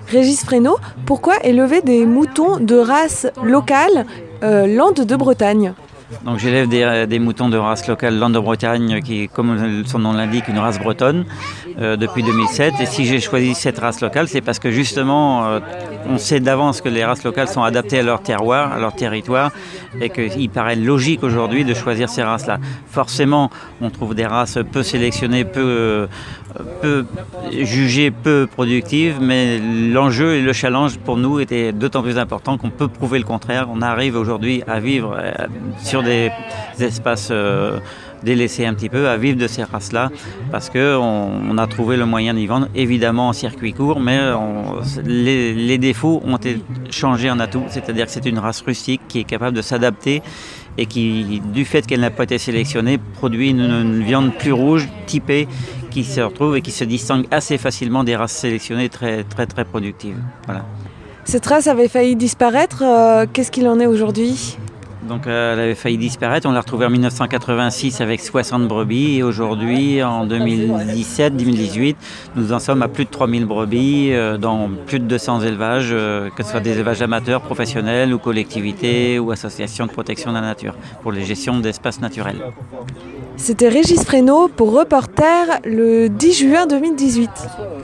Régis Fresneau, pourquoi élever des moutons de race locale Landes de Bretagne ? Donc j'élève des moutons de race locale Landes de Bretagne qui, comme son nom l'indique, une race bretonne depuis 2007. Et si j'ai choisi cette race locale, c'est parce que justement, on sait d'avance que les races locales sont adaptées à leur terroir, à leur territoire, et qu'il paraît logique aujourd'hui de choisir ces races-là. Forcément, on trouve des races peu sélectionnées, peu jugées, peu productives, mais l'enjeu et le challenge pour nous était d'autant plus important qu'on peut prouver le contraire. On arrive aujourd'hui à vivre sur des espaces délaissés un petit peu, à vivre de ces races-là, parce qu'on a trouvé le moyen d'y vendre, évidemment en circuit court, mais les défauts ont été changés en atouts, c'est-à-dire que c'est une race rustique qui est capable de s'adapter et qui, du fait qu'elle n'a pas été sélectionnée, produit une viande plus rouge, typée, qui se retrouve et qui se distingue assez facilement des races sélectionnées très, très, très productives. Voilà. Cette race avait failli disparaître, qu'est-ce qu'il en est aujourd'hui ? Donc elle avait failli disparaître, on l'a retrouvée en 1986 avec 60 brebis et aujourd'hui en 2017-2018 nous en sommes à plus de 3000 brebis dans plus de 200 élevages, que ce soit des élevages amateurs, professionnels ou collectivités ou associations de protection de la nature pour les gestions d'espaces naturels. C'était Régis Fresneau pour Reporter le 10 juin 2018.